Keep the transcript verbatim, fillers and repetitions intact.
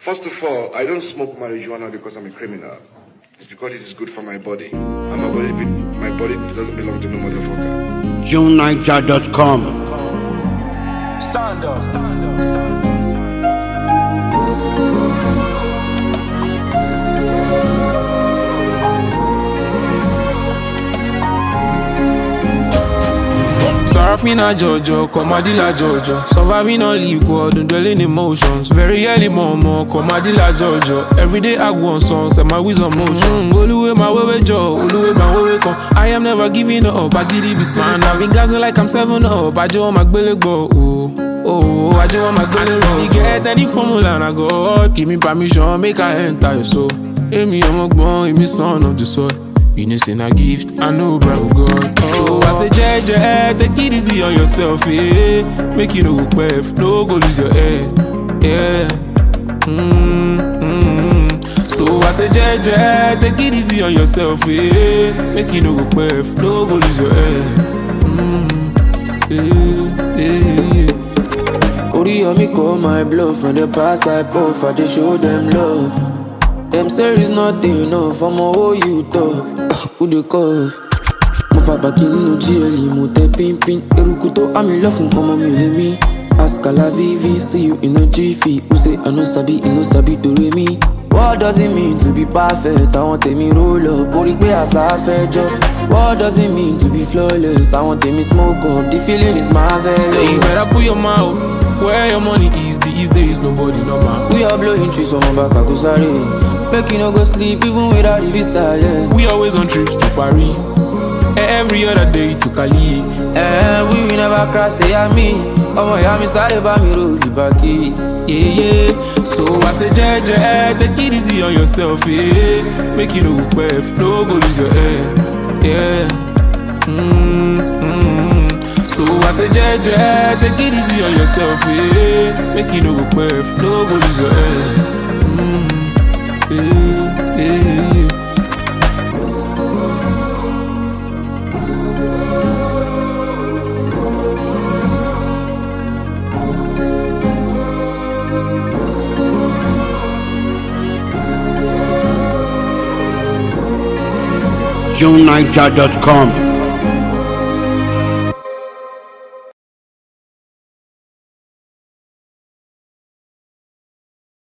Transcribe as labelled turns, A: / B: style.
A: First of all, I don't smoke marijuana because I'm a criminal. It's because it is good for my body. And my body, my body doesn't belong to no motherfucker.
B: June Niger dot com.
C: Sando. Sarafina Jojo, Komadila Jojo. Surviving on liquid, dwelling emotions. Very early momo, Komadila Jojo. Every day I go on songs and my wisdom motion. Oluwe my way jo, Oluwe my way come. I am never giving up, I get it be man. I've been gassing like I'm seven up. I just want my belly go. Oh, oh, I just want my belly go. You get any formula and I go up. Give me permission, make I enter your soul. Amy, I'm a born, Amy, son of the soul. You know, send a gift, I know, bravo God. Oh, I say, J J, take it easy on yourself, eh? Make you no go pef, no go lose your head, yeah. Mm, mm. So I say, J J, take it easy on yourself, eh? Make you no go pef, no go lose your head. Mm, yeah, yeah, yeah.
D: Ori on me call my bluff, from the past I puff, I just show them love. Them say it's nothing enough, I'ma owe you tough. Who the cough? Mo fa back in no jelly, mo te pin pin. Erukuto I'm in love from mama me le me. Ask a la vivi, see you in a jiffy. Who say I no sabi, I no sabi do re me. What does it mean to be perfect? I want me roll up, body pay as a fair job. What does it mean to be flawless? I want me smoke up, the feeling is marvelous.
C: Say you better put your mouth where your money is. These days nobody no man.
D: We are blowing trees on my back, I go sorry. Make you no go sleep even without the visa, yeah.
C: We always on trips to Paris. Every other day to Cali.
D: Eh, we will never crash, say I me. Oh my, I'm sorry about me, roll the back,
C: yeah, yeah. So I say, J J, take it easy on yourself, yeah. Make you no go pef, no go lose your head, yeah. Mm, mm. So I say, J J, take it easy on yourself, yeah. Make you no go pef, no go lose your head. Mm. Yeah, yeah, yeah.
B: June Niger dot com.